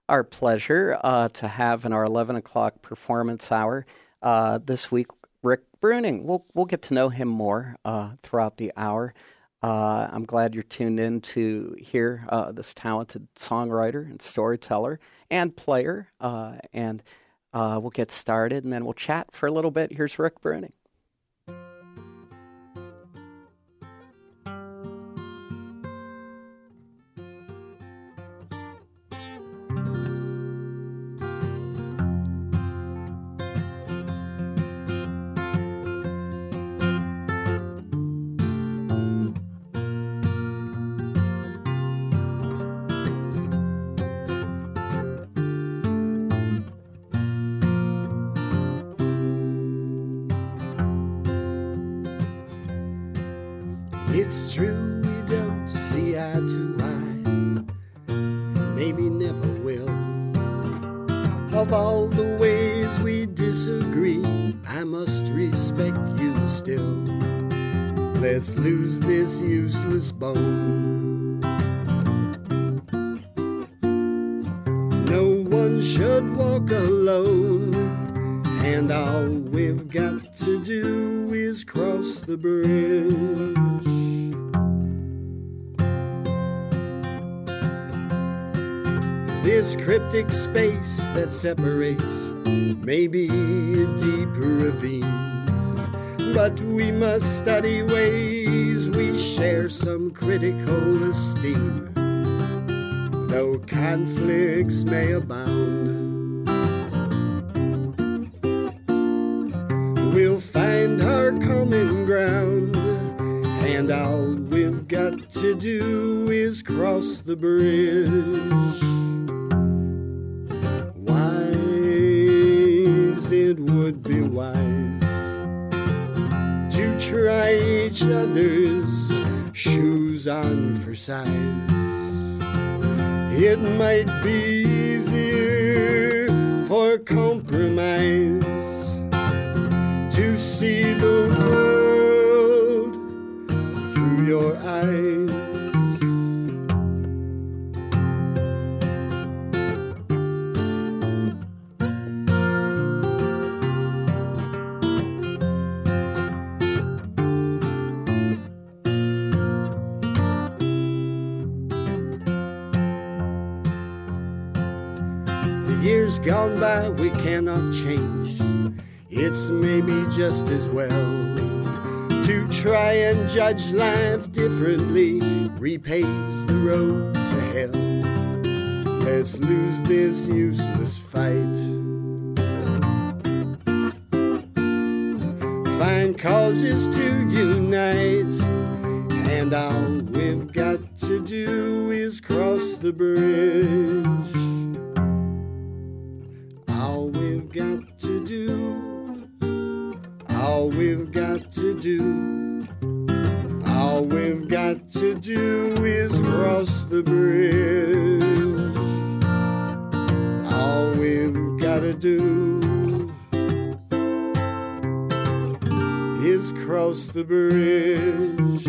our pleasure to have in our 11 o'clock performance hour this week Rick Bruning. We'll get to know him more throughout the hour. I'm glad you're tuned in to hear this talented songwriter and storyteller and player. And we'll get started, and then we'll chat for a little bit. Here's Rick Bruning. It's true we don't see eye to eye, maybe never will. Of all the ways we disagree, I must respect you still. Let's lose this useless bone. No one should walk alone, and all we've got to do is cross the bridge. This cryptic space that separates may be a deep ravine, but we must study ways we share some critical esteem. Though conflicts may abound, we'll find our common ground, and all we've got to do is cross the bridge. It would be wise to try each other's shoes on for size. It might be easier for compromise to see the world through your eyes. Years gone by we cannot change. It's maybe just as well to try and judge life differently repaves the road to hell. Let's lose this useless fight. Find causes to unite, and all we've got to do is cross the bridge. All we've got to do, all we've got to do, all we've got to do is cross the bridge. All we've got to do is cross the bridge.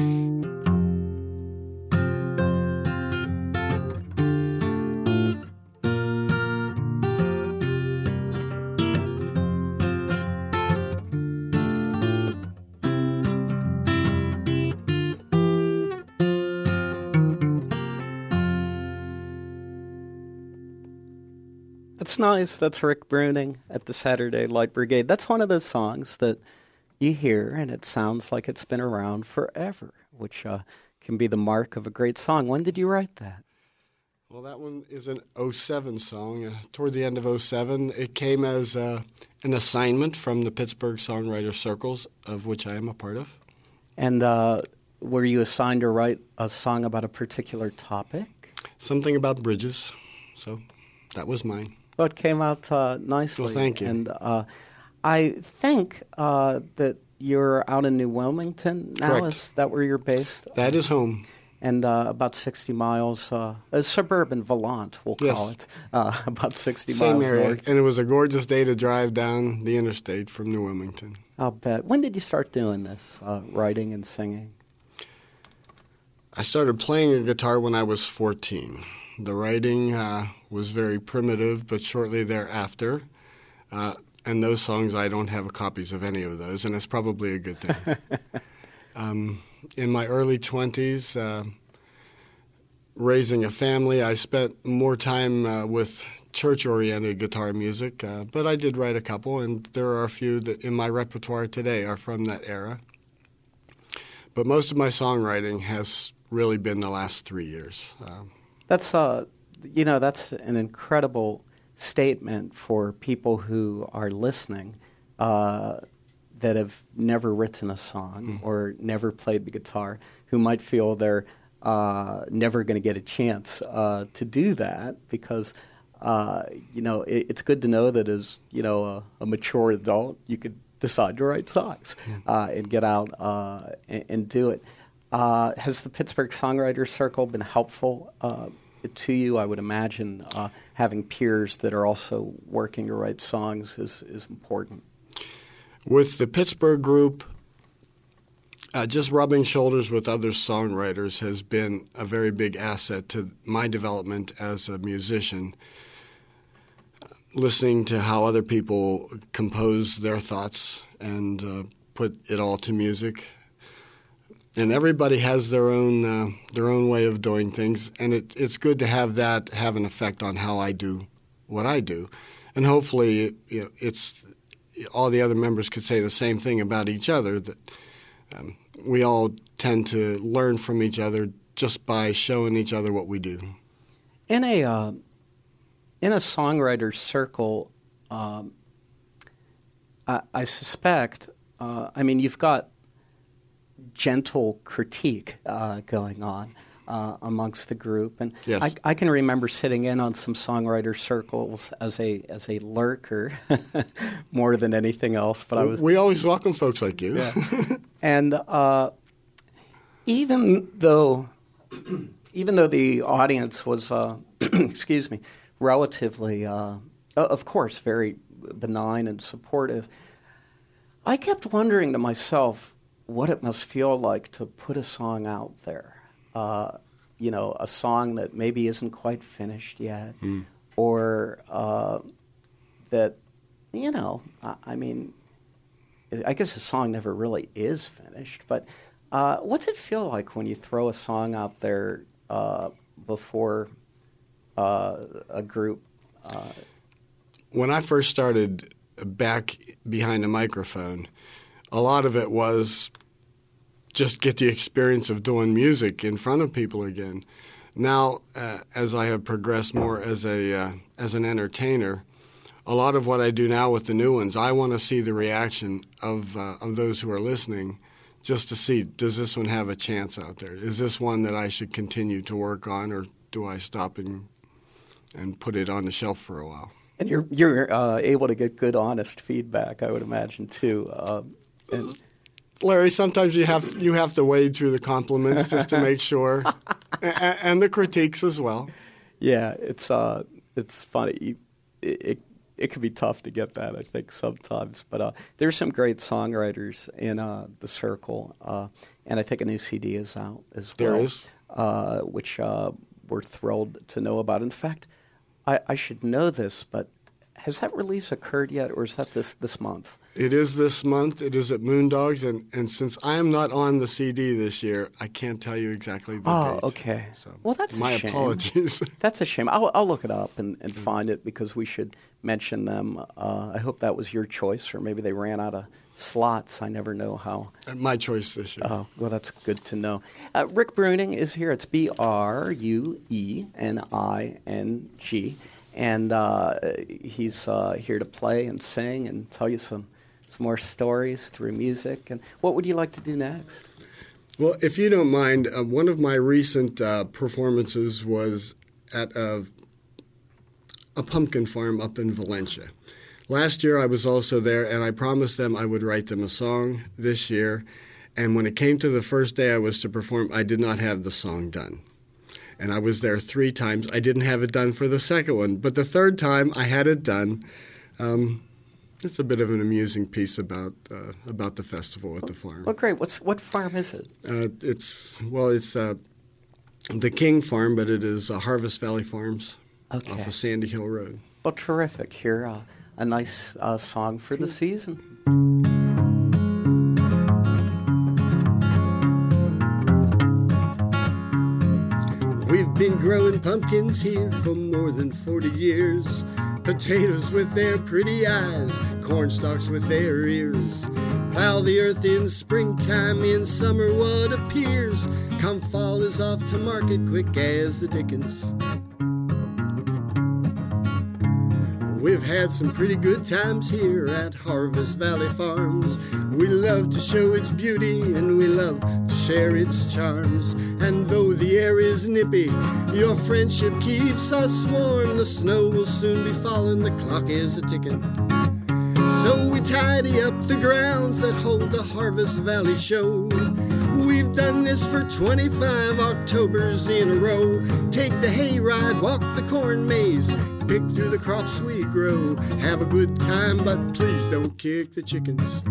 That's nice. That's Rick Bruning at the Saturday Light Brigade. That's one of those songs that you hear and it sounds like it's been around forever, which can be the mark of a great song. When did you write that? Well, that one is an 07 song. Toward the end of 07, it came as an assignment from the Pittsburgh Songwriter Circles, of which I am a part of. And were you assigned to write a song about a particular topic? Something about bridges, so that was mine. Well, it came out nicely. Well, thank you. And I think that you're out in New Wilmington now. Correct. Is that where you're based? That is home. And about 60 miles, suburban Volant, we'll call it, about 60 Same miles area. north. And it was a gorgeous day to drive down the interstate from New Wilmington. I'll bet. When did you start doing this, writing and singing? I started playing a guitar when I was 14. The writing was very primitive, but shortly thereafter, and those songs, I don't have copies of any of those, and it's probably a good thing. In my early 20s, raising a family, I spent more time with church-oriented guitar music, but I did write a couple, and there are a few that in my repertoire today are from that era. But most of my songwriting has really been the last 3 years. That's that's an incredible statement for people who are listening that have never written a song or never played the guitar, who might feel they're never going to get a chance to do that because, it's good to know that as, a mature adult, you could decide to write songs and get out and do it. Has the Pittsburgh Songwriters Circle been helpful to you? I would imagine having peers that are also working to write songs is important. With the Pittsburgh group, just rubbing shoulders with other songwriters has been a very big asset to my development as a musician. Listening to how other people compose their thoughts and put it all to music. And everybody has their own way of doing things, and it's good to have that have an effect on how I do what I do. And hopefully it's all the other members could say the same thing about each other, that we all tend to learn from each other just by showing each other what we do. In a songwriter's circle, I suspect, you've got gentle critique going on amongst the group, and yes. I can remember sitting in on some songwriter circles as a lurker more than anything else. But we always welcome folks like you. Yeah. And even though the audience was excuse me, relatively of course very benign and supportive, I kept wondering to myself what it must feel like to put a song out there, a song that maybe isn't quite finished yet, or that, I guess the song never really is finished, but what's it feel like when you throw a song out there before a group? When I first started back behind a microphone, a lot of it was just get the experience of doing music in front of people again. Now, as I have progressed more as an entertainer, a lot of what I do now with the new ones, I want to see the reaction of those who are listening, just to see, does this one have a chance out there? Is this one that I should continue to work on, or do I stop and put it on the shelf for a while? And you're able to get good, honest feedback, I would imagine, too. Larry, sometimes you have to wade through the compliments just to make sure, and the critiques as well. Yeah, it's funny. It can be tough to get that, I think, sometimes. But there's some great songwriters in the circle, and I think a new CD is out as well. There is, which we're thrilled to know about. In fact, I should know this, but has that release occurred yet, or is that this month? It is this month. It is at Moondogs, and since I am not on the CD this year, I can't tell you exactly the date. Oh, okay. So well, that's my a shame. apologies. That's a shame. I'll look it up and find it, because we should mention them. I hope that was your choice, or maybe they ring out of slots. I never know how. My choice this year. Oh, well, that's good to know. Rick Bruning is here. It's BRUENING. And he's here to play and sing and tell you some more stories through music. And what would you like to do next? Well, if you don't mind, one of my recent performances was at a pumpkin farm up in Valencia. Last year I was also there, and I promised them I would write them a song this year. And when it came to the first day I was to perform, I did not have the song done. And I was there 3 times. I didn't have it done for the second one, but the third time I had it done. It's a bit of an amusing piece about the festival at the farm. Well, great. What farm is it? It's the King Farm, but it is Harvest Valley Farms Okay. off of Sandy Hill Road. Well, terrific. Here, a nice song for the season. We've been growing pumpkins here for more than 40 years. Potatoes with their pretty eyes, corn stalks with their ears. Plow the earth in springtime, in summer what appears. Come fall is off to market quick as the dickens. We've had some pretty good times here at Harvest Valley Farms. We love to show its beauty and we love to share its charms. And though the air is nippy, your friendship keeps us warm. The snow will soon be falling, the clock is a-ticking. So we tidy up the grounds that hold the Harvest Valley Show. We've done this for 25 Octobers in a row. Take the hayride, walk the corn maze, pick through the crops we grow. Have a good time, but please don't kick the chickens.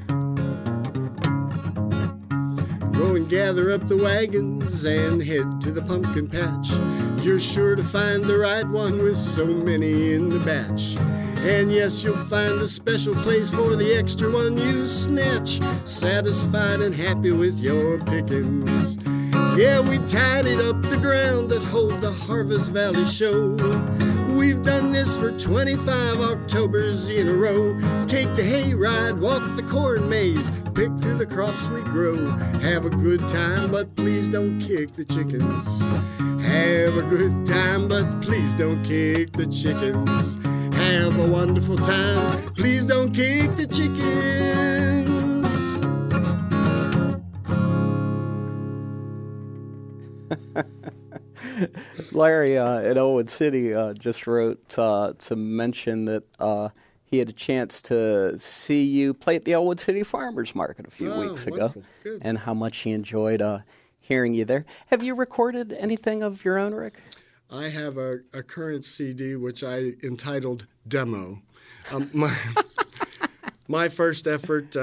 Go and gather up the wagons and head to the pumpkin patch. You're sure to find the right one with so many in the batch. And yes, you'll find a special place for the extra one you snatch. Satisfied and happy with your pickings. Yeah, we tidied up the ground that hold the Harvest Valley Show. We've done this for 25 Octobers in a row. Take the hayride, walk the corn maze, pick through the crops we grow. Have a good time, but please don't kick the chickens. Have a good time, but please don't kick the chickens. Have a wonderful time, please don't kick the chickens. Larry in Owen City just wrote to mention that he had a chance to see you play at the Elwood City Farmers Market a few weeks ago, and how much he enjoyed hearing you there. Have you recorded anything of your own, Rick? I have a current CD which I entitled Demo. My first effort,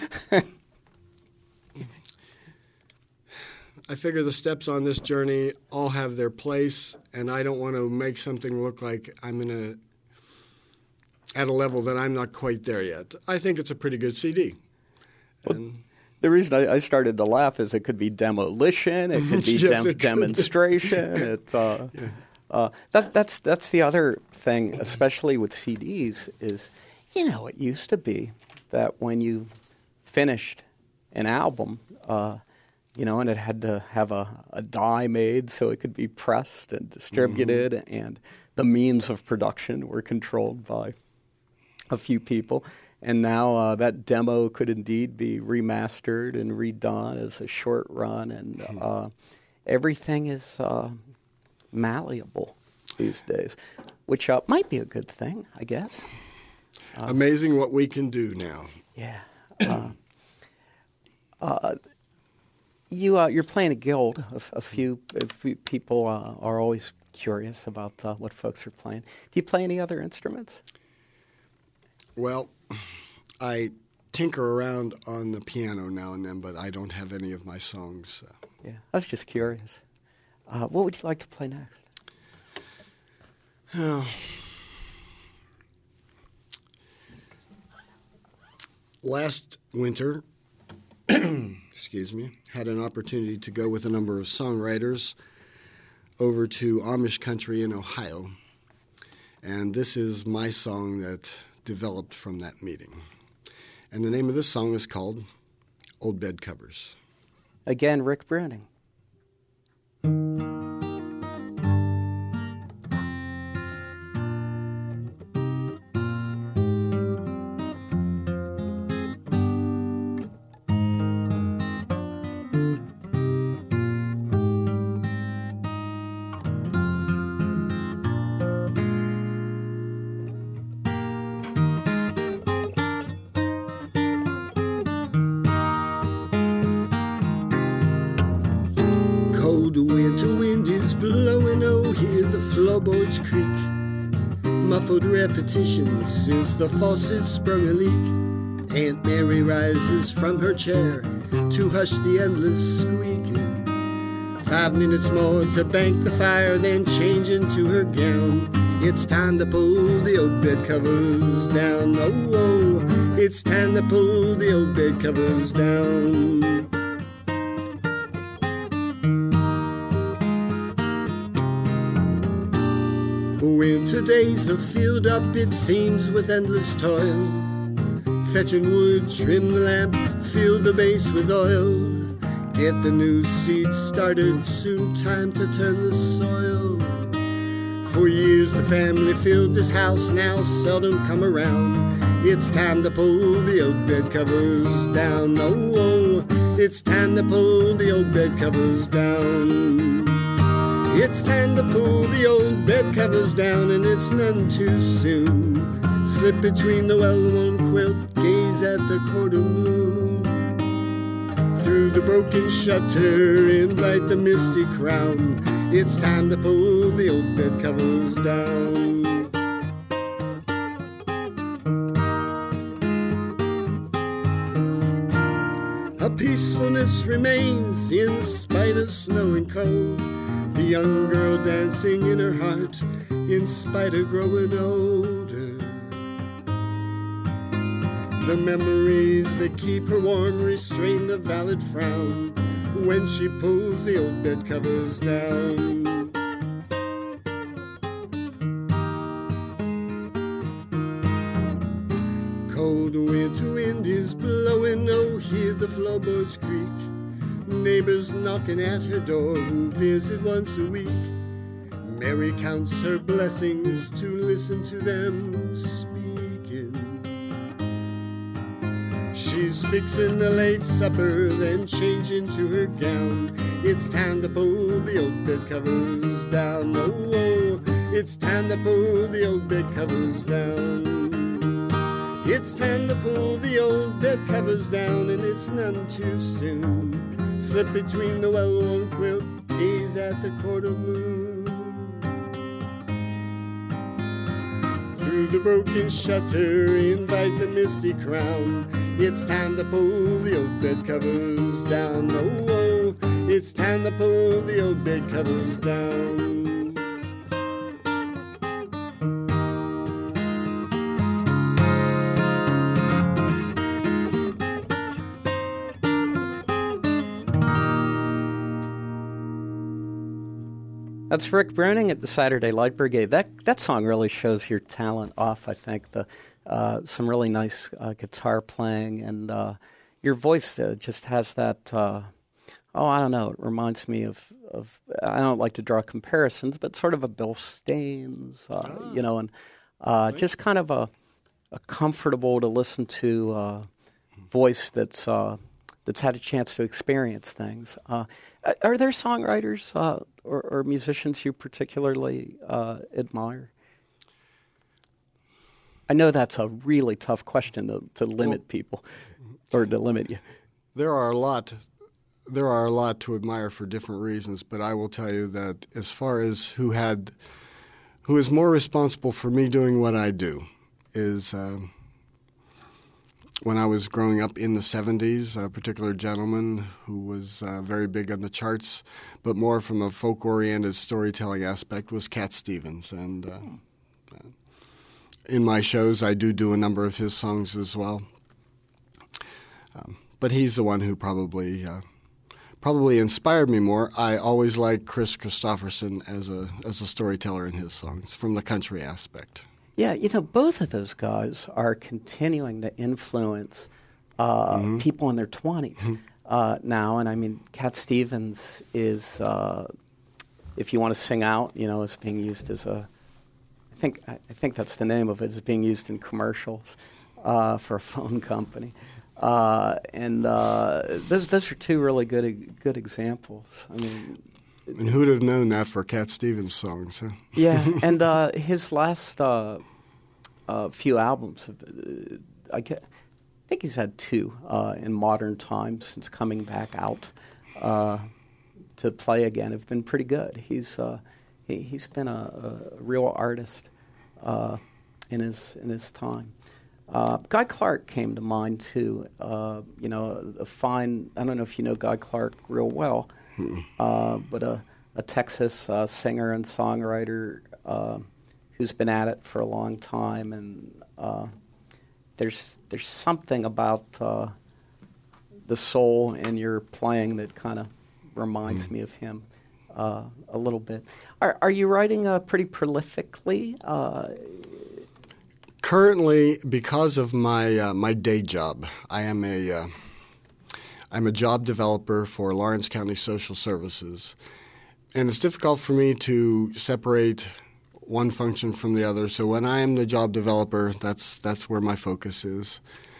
I figure the steps on this journey all have their place, and I don't want to make something look like I'm at a level that I'm not quite there yet. I think it's a pretty good CD. Well, the reason I started to laugh is it could be demolition, it could be Yes, it demonstration. That's the other thing, especially with CDs, is, it used to be that when you finished an album, and it had to have a die made so it could be pressed and distributed, and the means of production were controlled by a few people. And now that demo could indeed be remastered and redone as a short run, and everything is malleable these days, which might be a good thing, I guess. Amazing what we can do now. Yeah. You're playing a guild. A few people are always curious about what folks are playing. Do you play any other instruments? Well, I tinker around on the piano now and then, but I don't have any of my songs. Yeah, I was just curious. What would you like to play next? Last winter, had an opportunity to go with a number of songwriters over to Amish country in Ohio. And this is my song that developed from that meeting. And the name of this song is called Old Bed Covers. Again, Rick Bruning. Floorboards creak, muffled repetitions since the faucet sprung a leak. Aunt Mary rises from her chair to hush the endless squeaking. 5 minutes more to bank the fire, then change into her gown. It's time to pull the old bed covers down. Oh, oh, it's time to pull the old bed covers down. Winter days are filled up, it seems, with endless toil. Fetching wood, trim the lamp, fill the base with oil. Get the new seeds started, soon time to turn the soil. For years the family filled this house, now seldom come around. It's time to pull the old bed covers down. Oh, oh, it's time to pull the old bed covers down. It's time to pull the old bed covers down, and it's none too soon. Slip between the well-worn quilt, gaze at the quarter moon. Through the broken shutter, invite the misty crown. It's time to pull the old bed covers down. A peacefulness remains in spite of snow and cold. The young girl dancing in her heart in spite of growing older. The memories that keep her warm restrain the valid frown when she pulls the old bed covers down. Cold winter wind is blowing, oh, hear the floorboards creak. Neighbors knocking at her door who visit once a week. Mary counts her blessings to listen to them speaking. She's fixing a late supper, then change into her gown. It's time to pull the old bed covers down. Oh, oh, it's time to pull the old bed covers down. It's time to pull the old bed covers down, and it's none too soon. Slip between the well-worn quilt, gaze at the quarter moon. Through the broken shutter, invite the misty crown. It's time to pull the old bed covers down. Oh, oh, it's time to pull the old bed covers down. That's Rick Bruning at the Saturday Light Brigade. That song really shows your talent off, I think. Some really nice guitar playing, and your voice just has that, I don't know, it reminds me of I don't like to draw comparisons, but sort of a Bill Staines, and just kind of a comfortable to listen to voice that's had a chance to experience things. Are there songwriters or musicians you particularly admire? I know that's a really tough question to limit people, or to limit you. There are a lot to admire for different reasons, but I will tell you that as far as who is more responsible for me doing what I do is when I was growing up in the 70s, a particular gentleman who was very big on the charts, but more from a folk-oriented storytelling aspect, was Cat Stevens. And in my shows, I do a number of his songs as well. But he's the one who probably inspired me more. I always liked Chris Christopherson as a storyteller in his songs, from the country aspect. Yeah, both of those guys are continuing to influence people in their 20s now. And I mean, Cat Stevens is, if you want to sing out, is being used as I think that's the name of it, is being used in commercials for a phone company. And those are two really good examples. I mean, and who'd have known that for Cat Stevens songs? Huh? Yeah, and his last few albums, I think he's had two in modern times since coming back out to play again, have been pretty good. He's been a real artist in his time. Guy Clark came to mind too. A fine. I don't know if you know Guy Clark real well. but a Texas singer and songwriter who's been at it for a long time, and there's something about the soul in your playing that kind of reminds me of him a little bit. Are you writing pretty prolifically? Currently, because of my my day job, I'm a job developer for Lawrence County Social Services, and it's difficult for me to separate one function from the other. So when I am the job developer, that's where my focus is.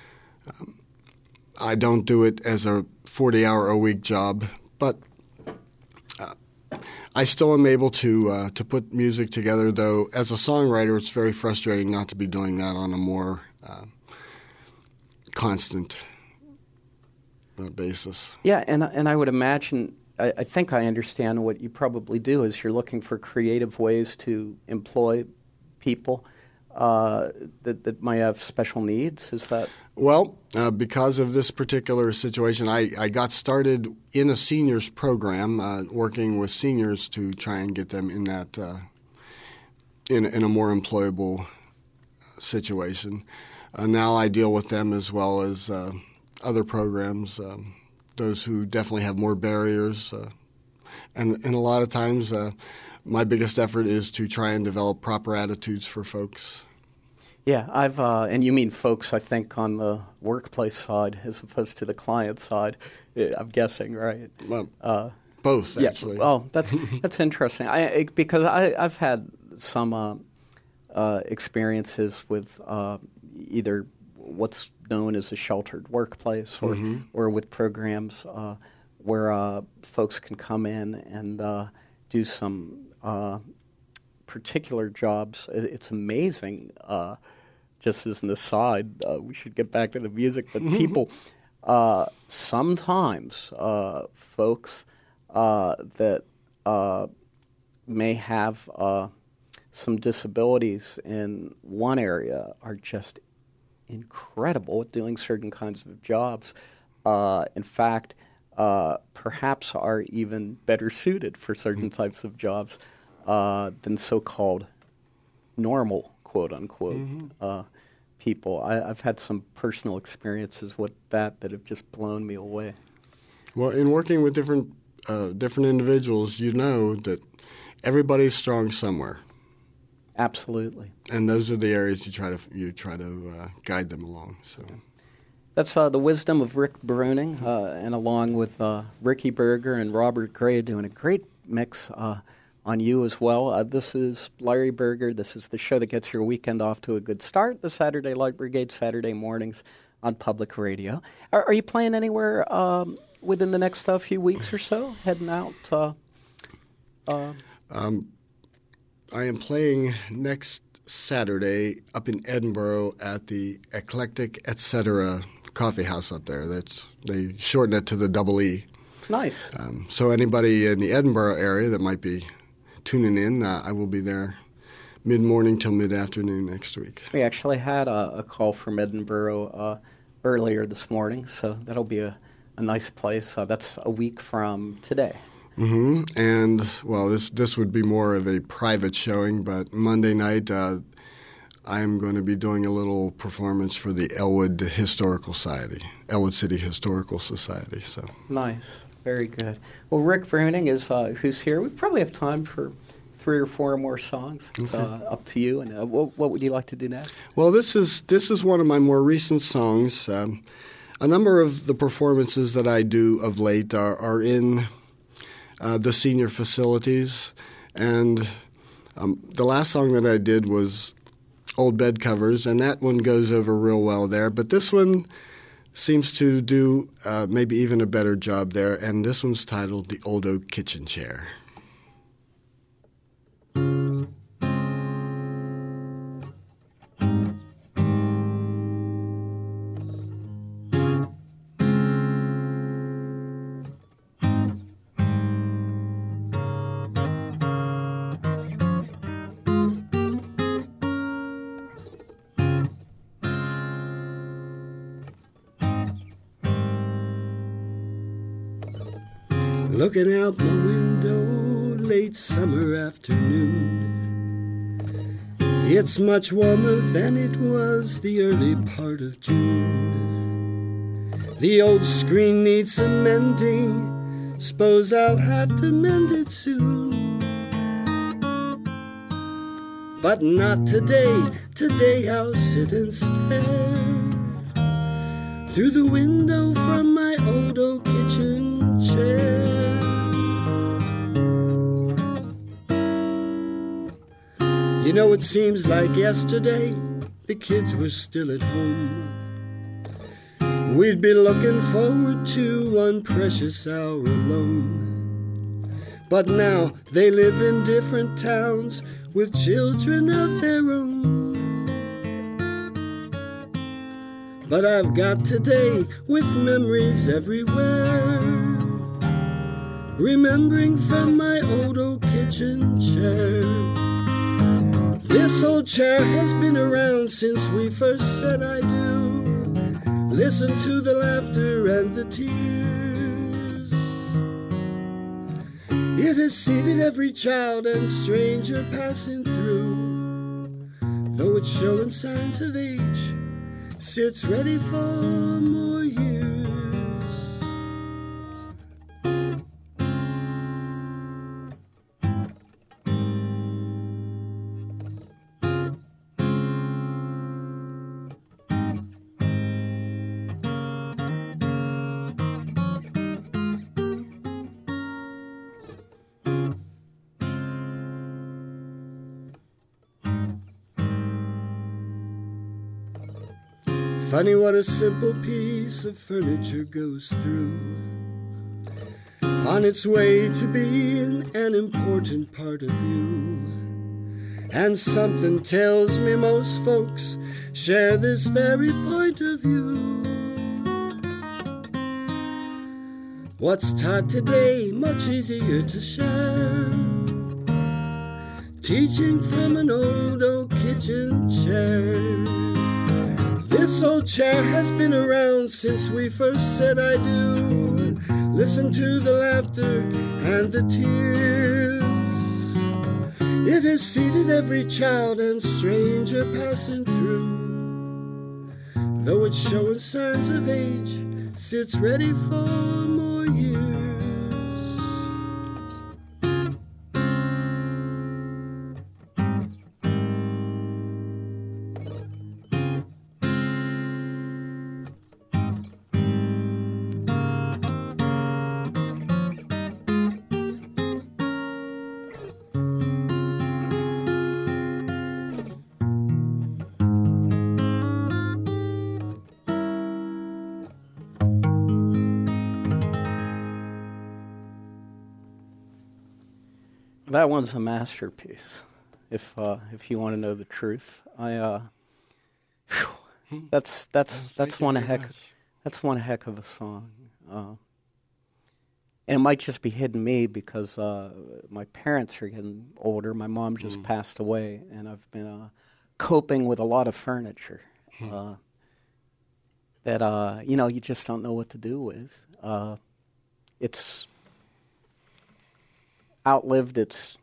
I don't do it as a 40-hour-a-week job, but I still am able to put music together, though as a songwriter it's very frustrating not to be doing that on a more constant basis. Yeah, and I would imagine, I think I understand what you probably do is you're looking for creative ways to employ people that might have special needs. Is that? Well, because of this particular situation, I got started in a seniors program, working with seniors to try and get them in that in a more employable situation. Now I deal with them as well as other programs, those who definitely have more barriers, and a lot of times my biggest effort is to try and develop proper attitudes for folks. Yeah, I've and you mean folks, I think, on the workplace side as opposed to the client side. I'm guessing, right? Well, both, actually. Yeah. Oh, that's interesting. Because I've had some experiences with either what's known as a sheltered workplace or with programs where folks can come in and do some particular jobs. It's amazing. Just as an aside, we should get back to the music, but people, sometimes folks that may have some disabilities in one area are just incredible at doing certain kinds of jobs. In fact, perhaps are even better suited for certain types of jobs than so-called normal, quote-unquote, people. I've had some personal experiences with that have just blown me away. Well, in working with different individuals, you know that everybody's strong somewhere. Absolutely. And those are the areas you try to guide them along. So. Yeah. That's the wisdom of Rick Bruning, and along with Ricky Berger and Robert Gray doing a great mix on you as well. This is Larry Berger. This is the show that gets your weekend off to a good start, the Saturday Light Brigade, Saturday mornings on public radio. Are you playing anywhere within the next few weeks or so, heading out? I am playing next Saturday up in Edinburgh at the Eclectic Etc. coffee house up there. They shorten it to the Double E. Nice. So anybody in the Edinburgh area that might be tuning in, I will be there mid-morning till mid-afternoon next week. We actually had a call from Edinburgh earlier this morning, so that'll be a nice place. That's a week from today. Mm-hmm. And, well, this would be more of a private showing, but Monday night I'm going to be doing a little performance for the Elwood City Historical Society. So nice. Very good. Well, Rick Bruning is who's here. We probably have time for 3 or 4 more songs. It's up to you. And what would you like to do next? Well, this is one of my more recent songs. A number of the performances that I do of late are in the senior facilities, and the last song that I did was Old Bed Covers, and that one goes over real well there. But this one seems to do maybe even a better job there, and this one's titled The Old Oak Kitchen Chair. looking out my window, late summer afternoon. It's much warmer than it was the early part of June. The old screen needs some mending, suppose I'll have to mend it soon. But not today, today I'll sit and stare through the window from my old oak kitchen chair. You know, it seems like yesterday the kids were still at home. We'd be looking forward to one precious hour alone. But now they live in different towns with children of their own. But I've got today with memories everywhere, remembering from my old oak kitchen chair. This old chair has been around since we first said I do. Listen to the laughter and the tears. It has seated every child and stranger passing through. Though it's showing signs of age, sits ready for more years. Funny what a simple piece of furniture goes through on its way to being an important part of you. And something tells me most folks share this very point of view. What's taught today much easier to share, teaching from an old oak kitchen chair. This old chair has been around since we first said I do. Listen to the laughter and the tears. It has seated every child and stranger passing through. Though it's showing signs of age, sits ready for more years. That one's a masterpiece. If you want to know the truth, that's one heck of a song. And it might just be hitting me because my parents are getting older. My mom just passed away, and I've been coping with a lot of furniture that you just don't know what to do with. It's outlived its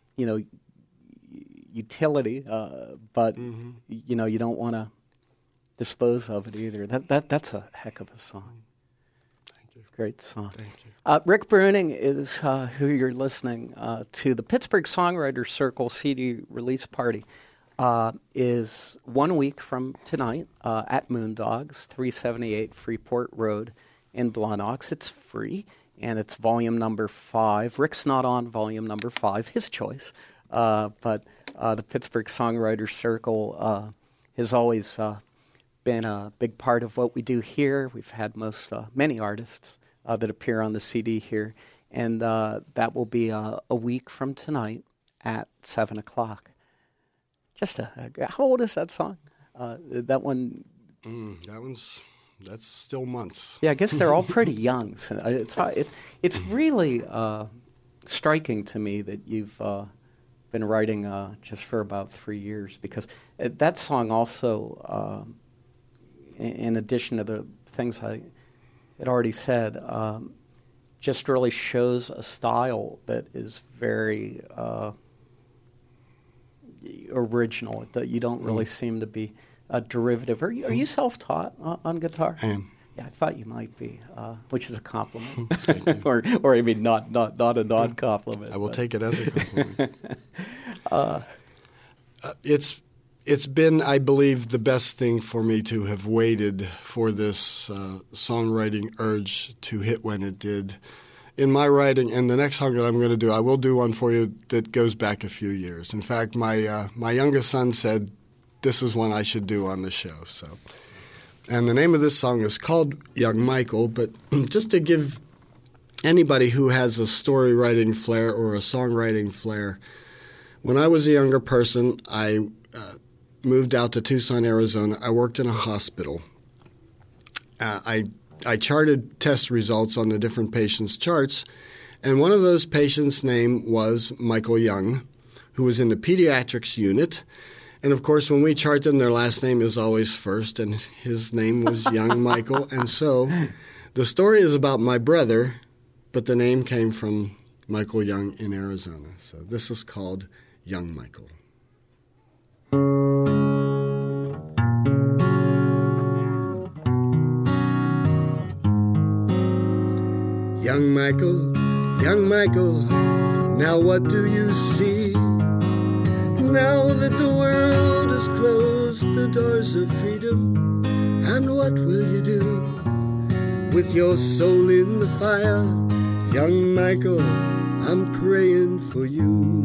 utility, but you don't want to dispose of it either. That's a heck of a song. Thank you. Great song. Thank you. Rick Bruning is who you're listening to. The Pittsburgh Songwriters Circle CD release party is 1 week from tonight at Moondogs, 378 Freeport Road in Blonox. It's free. And it's volume number 5. Rick's not on volume number 5, his choice. But the Pittsburgh Songwriters Circle has always been a big part of what we do here. We've had many artists that appear on the CD here. And that will be a week from tonight at 7 o'clock. How old is that song? That one? That's still months. Yeah, I guess they're all pretty young. So it's really striking to me that you've been writing just for about 3 years, because that song also, in addition to the things I had already said, just really shows a style that is very original. That you don't really seem to be a derivative. Are you self-taught on guitar? I am. Yeah, I thought you might be, which is a compliment, or I mean, not a non-compliment. I will take it as a compliment. It's been, I believe, the best thing for me to have waited for this songwriting urge to hit when it did. In my writing, and the next song that I'm going to do, I will do one for you that goes back a few years. In fact, my youngest son said, "This is one I should do on the show." So, and the name of this song is called Young Michael. But just to give anybody who has a story writing flair or a songwriting flair, when I was a younger person, I moved out to Tucson, Arizona. I worked in a hospital. I charted test results on the different patients' charts, and one of those patients' name was Michael Young, who was in the pediatrics unit. And, of course, when we chart them, their last name is always first, and his name was Young Michael. And so the story is about my brother, but the name came from Michael Young in Arizona. So this is called Young Michael. Young Michael, now what do you see? Now that the world has closed the doors of freedom, and what will you do with your soul in the fire? Young Michael, I'm praying for you.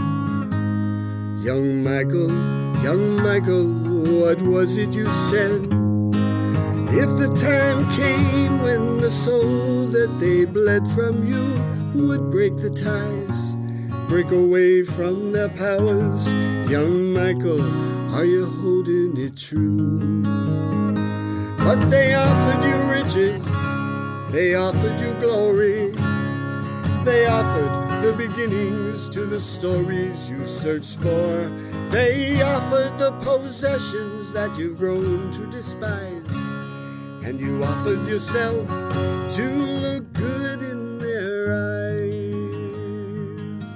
Young Michael, what was it you said? If the time came when the soul that they bled from you would break the ties, break away from their powers, young Michael, are you holding it true? But they offered you riches, they offered you glory, they offered the beginnings to the stories you searched for, they offered the possessions that you've grown to despise. And you offered yourself to look good in their eyes.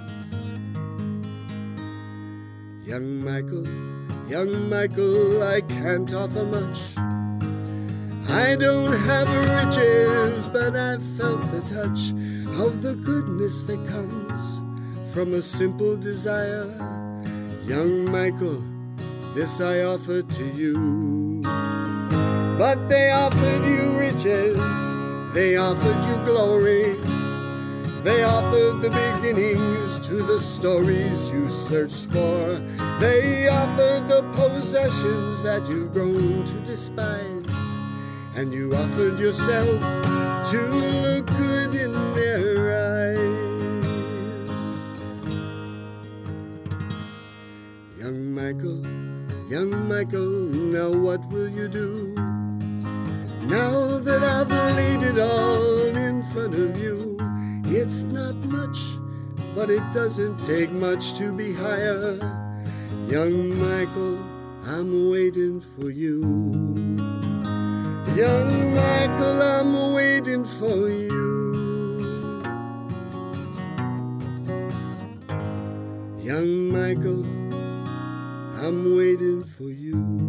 Young Michael, I can't offer much. I don't have riches, but I've felt the touch of the goodness that comes from a simple desire. Young Michael, this I offer to you. But they offered you riches, they offered you glory, they offered the beginnings to the stories you searched for, they offered the possessions that you've grown to despise, and you offered yourself to look good in their eyes. Young Michael, now what will you do? Now that I've laid it all in front of you, it's not much, but it doesn't take much to be higher. Young Michael, I'm waiting for you. Young Michael, I'm waiting for you. Young Michael, I'm waiting for you.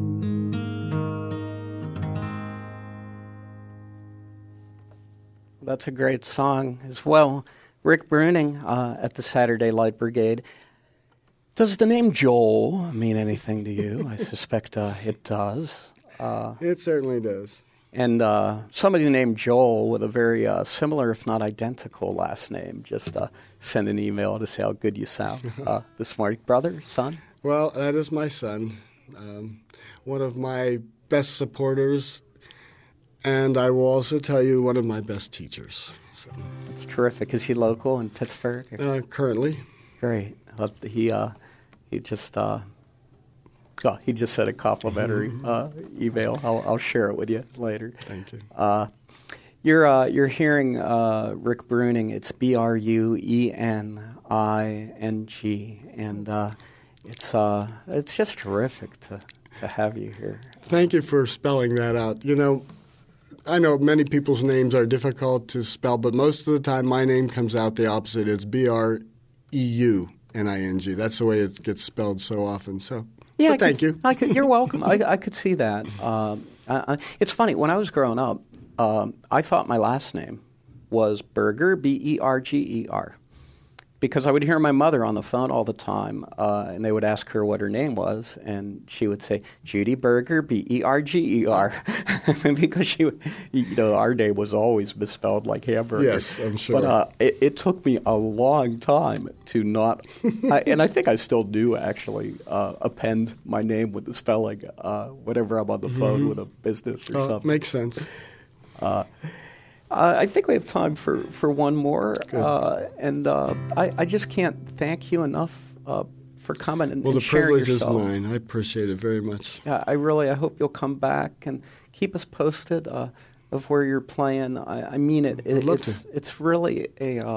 That's a great song as well. Rick Bruning at the Saturday Light Brigade. Does the name Joel mean anything to you? I suspect it does. It certainly does. And somebody named Joel with a very similar, if not identical, last name just sent an email to say how good you sound this morning. Brother, son? Well, that is my son, one of my best supporters. And I will also tell you one of my best teachers. So. That's terrific. Is he local in Pittsburgh? Currently. Great. He just he just sent a complimentary email. I'll share it with you later. Thank you. You're hearing Rick Bruning. It's Bruening, and it's just terrific to have you here. Thank you for spelling that out. You know, I know many people's names are difficult to spell, but most of the time my name comes out the opposite. It's Breuning. That's the way it gets spelled so often. So, yeah, thank you. You're welcome. I could see that. It's funny. When I was growing up, I thought my last name was Berger, Berger, because I would hear my mother on the phone all the time, and they would ask her what her name was, and she would say, Judy Berger, Berger, because she, our name was always misspelled like hamburger. Yes, I'm sure. But it took me a long time to not, and I think I still do actually, append my name with the spelling whenever I'm on the phone with a business or something. Makes sense. I think we have time for one more, and I just can't thank you enough for coming and sharing yourself. Well, the privilege is mine. I appreciate it very much. Yeah, I hope you'll come back and keep us posted of where you're playing. I mean it. I'd love to. It's really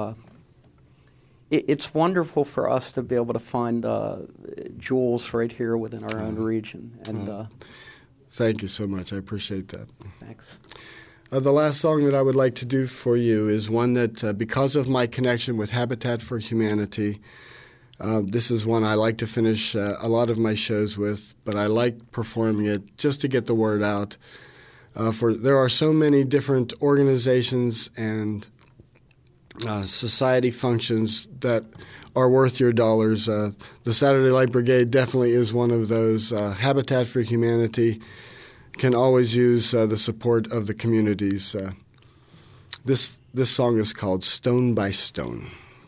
it's wonderful for us to be able to find jewels right here within our own region. And thank you so much. I appreciate that. Thanks. The last song that I would like to do for you is one that, because of my connection with Habitat for Humanity, this is one I like to finish a lot of my shows with, but I like performing it just to get the word out. There are so many different organizations and society functions that are worth your dollars. The Saturday Light Brigade definitely is one of those. Habitat for Humanity can always use the support of the communities. This song is called Stone by Stone.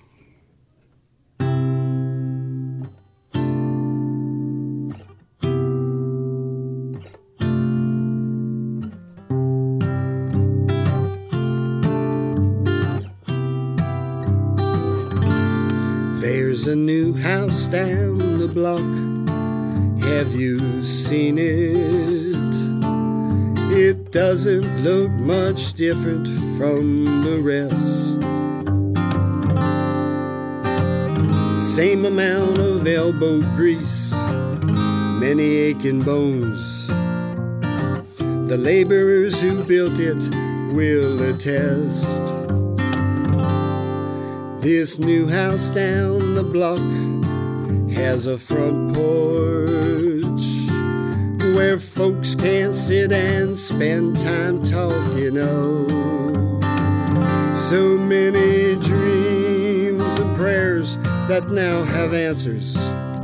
There's a new house down the block. Have you seen it? It doesn't look much different from the rest. Same amount of elbow grease, many aching bones. The laborers who built it will attest. This new house down the block has a front porch where folks can sit and spend time talking. So many dreams and prayers that now have answers.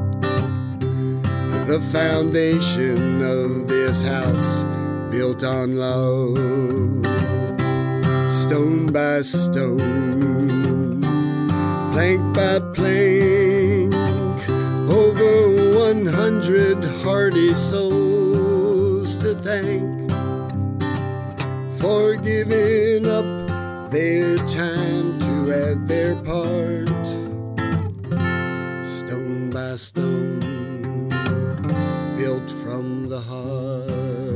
The foundation of this house built on love, stone by stone, plank by plank, over 100 hardy souls to thank for giving up their time to add their part. Stone by stone, built from the heart.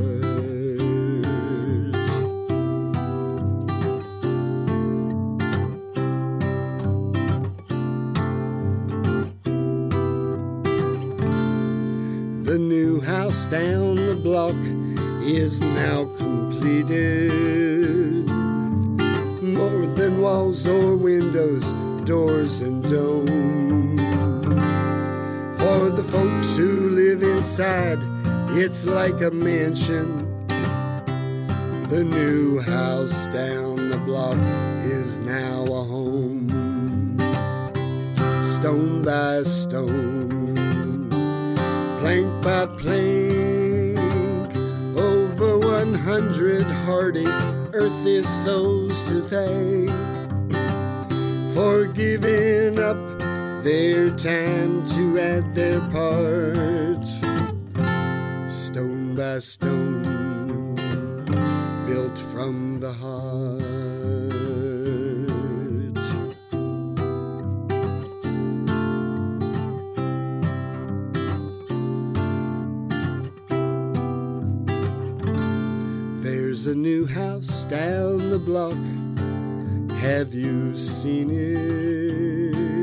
The new house down the block is now completed. More than walls or windows, doors and dome. For the folks who live inside, it's like a mansion. The new house down the block is now a home. Stone by stone, plank by plank, over 100 hardy earthly souls to thank for giving up their time to add their part. Stone by stone, built from the heart. There's a new house down the block. Have you seen it?